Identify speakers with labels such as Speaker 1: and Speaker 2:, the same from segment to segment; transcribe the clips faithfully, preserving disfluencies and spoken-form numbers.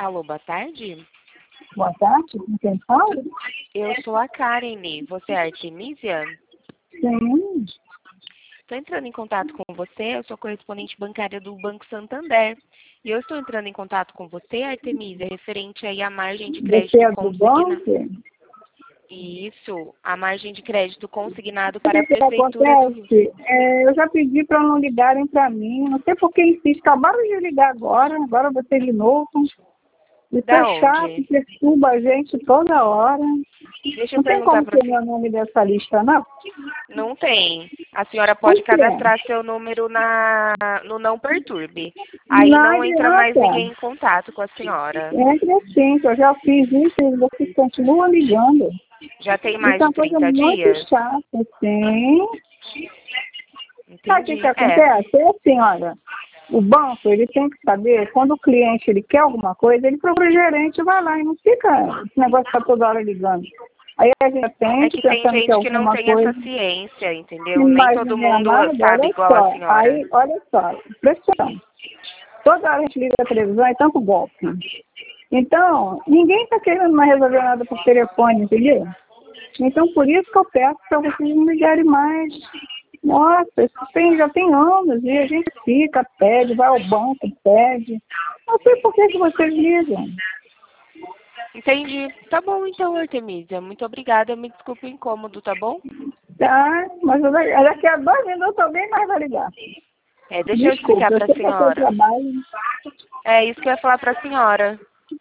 Speaker 1: Alô, boa tarde.
Speaker 2: Boa tarde, com quem fala?
Speaker 1: Eu sou a Karen. Você é a Artemisia?
Speaker 2: Sim.
Speaker 1: Estou entrando em contato com você. Eu sou correspondente bancária do Banco Santander. E eu estou entrando em contato com você, Artemisia, referente aí à margem de crédito
Speaker 2: Você é do
Speaker 1: consignado.
Speaker 2: banco?
Speaker 1: Isso, a margem de crédito consignado
Speaker 2: O
Speaker 1: para a
Speaker 2: que, que
Speaker 1: Prefeitura do Rio.
Speaker 2: acontece? É, eu já pedi para não ligarem para mim. Não sei por que insiste. Acabaram de ligar agora. Agora você de novo. Isso
Speaker 1: Da
Speaker 2: é chato,
Speaker 1: onde?
Speaker 2: perturba a gente toda hora.
Speaker 1: Deixa eu
Speaker 2: Não tem
Speaker 1: perguntar
Speaker 2: como
Speaker 1: para
Speaker 2: ter
Speaker 1: você.
Speaker 2: meu nome dessa lista, não?
Speaker 1: Não tem. A senhora
Speaker 2: Por
Speaker 1: pode
Speaker 2: quê?
Speaker 1: cadastrar seu número na, no Não Perturbe. Aí
Speaker 2: Não
Speaker 1: não entra mais
Speaker 2: adianta.
Speaker 1: ninguém em contato com a senhora.
Speaker 2: É assim, que eu já fiz isso e vocês continuam ligando.
Speaker 1: Já tem mais
Speaker 2: Isso é
Speaker 1: de
Speaker 2: uma coisa
Speaker 1: trinta
Speaker 2: muito
Speaker 1: dias?
Speaker 2: chata, sim. Sabe o que, que
Speaker 1: Entendi. É.
Speaker 2: acontece? É assim, olha, o banco, ele tem que saber, quando o cliente ele quer alguma coisa, ele procura o gerente e vai lá, e não fica esse negócio tá toda hora ligando. Aí a gente
Speaker 1: É
Speaker 2: atende
Speaker 1: que tem
Speaker 2: pensando que é
Speaker 1: gente que não
Speaker 2: alguma
Speaker 1: tem
Speaker 2: coisa,
Speaker 1: essa ciência, entendeu? Nem
Speaker 2: mas
Speaker 1: todo
Speaker 2: não é
Speaker 1: mundo
Speaker 2: nada,
Speaker 1: sabe
Speaker 2: olha
Speaker 1: igual a
Speaker 2: só,
Speaker 1: senhora.
Speaker 2: aí, olha só, pressão. Toda hora a gente liga a televisão, é tanto golpe. Então, ninguém está querendo mais resolver nada por telefone, entendeu? Então, por isso que eu peço para vocês não ligarem mais. Nossa, isso tem, já tem anos, e a gente fica, pede, vai ao banco, pede. Não sei por que, que vocês ligam.
Speaker 1: Entendi. Tá bom então, Artemisia. Muito obrigada. Me desculpe o incômodo, tá bom?
Speaker 2: Tá? Mas daqui a dois minutos alguém mais vai ligar.
Speaker 1: É, deixa eu explicar
Speaker 2: Desculpa, eu
Speaker 1: para a
Speaker 2: sei que é seu
Speaker 1: senhora.
Speaker 2: trabalho.
Speaker 1: É isso que eu ia falar para a senhora.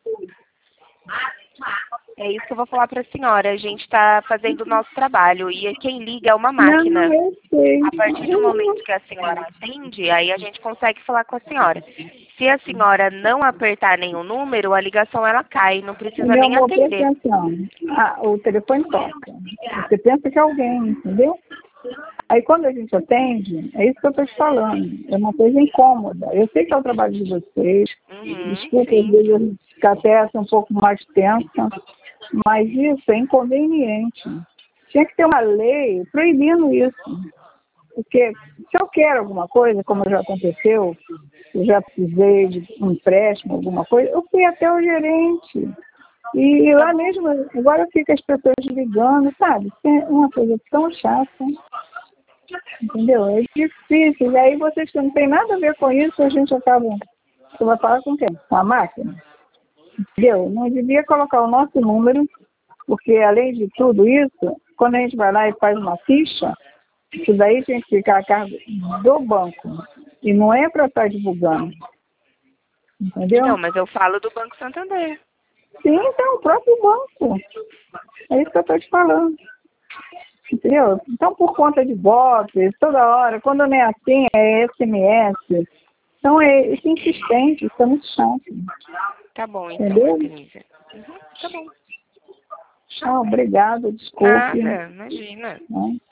Speaker 1: É isso que eu vou falar para a senhora. A gente está fazendo o nosso trabalho e quem liga é uma
Speaker 2: Não,
Speaker 1: máquina.
Speaker 2: eu sei.
Speaker 1: A partir do momento que a senhora atende, aí a gente consegue falar com a senhora. Se a senhora não apertar nenhum número, a ligação ela cai, não precisa
Speaker 2: Meu
Speaker 1: nem
Speaker 2: amor, presta
Speaker 1: atender.
Speaker 2: atenção. Ah, o telefone toca. Você pensa que é alguém, entendeu? Aí quando a gente atende, é isso que eu estou te falando. É uma coisa incômoda. Eu sei que é o trabalho de vocês.
Speaker 1: Uhum,
Speaker 2: Desculpa, às
Speaker 1: sim.
Speaker 2: vezes a gente fica até essa um pouco mais tensa. Mas isso é inconveniente. Tinha que ter uma lei proibindo isso. Porque se eu quero alguma coisa, como já aconteceu, eu já precisei de um empréstimo, alguma coisa, eu fui até o gerente. E lá mesmo, agora fica as pessoas ligando, sabe? É uma coisa tão chata. Entendeu? É difícil. E aí vocês que não tem nada a ver com isso, a gente acaba. Você vai falar com quem? Com a máquina? Entendeu? Não devia colocar o nosso número, porque além de tudo isso, quando a gente vai lá e faz uma ficha, isso daí tem que ficar a cargo do banco. E não é para estar divulgando. Entendeu?
Speaker 1: Não, mas eu falo do Banco Santander.
Speaker 2: Sim, então, o próprio banco. É isso que eu estou te falando. Entendeu? Então, por conta de golpes, toda hora, quando não é assim, é S M S. Então, é isso é insistente, isso é muito chato.
Speaker 1: Tá bom, então,
Speaker 2: Entendeu?
Speaker 1: Artemisia. Uhum, tá bom.
Speaker 2: Tchau, obrigada, desculpe.
Speaker 1: Nada, imagina.
Speaker 2: Né?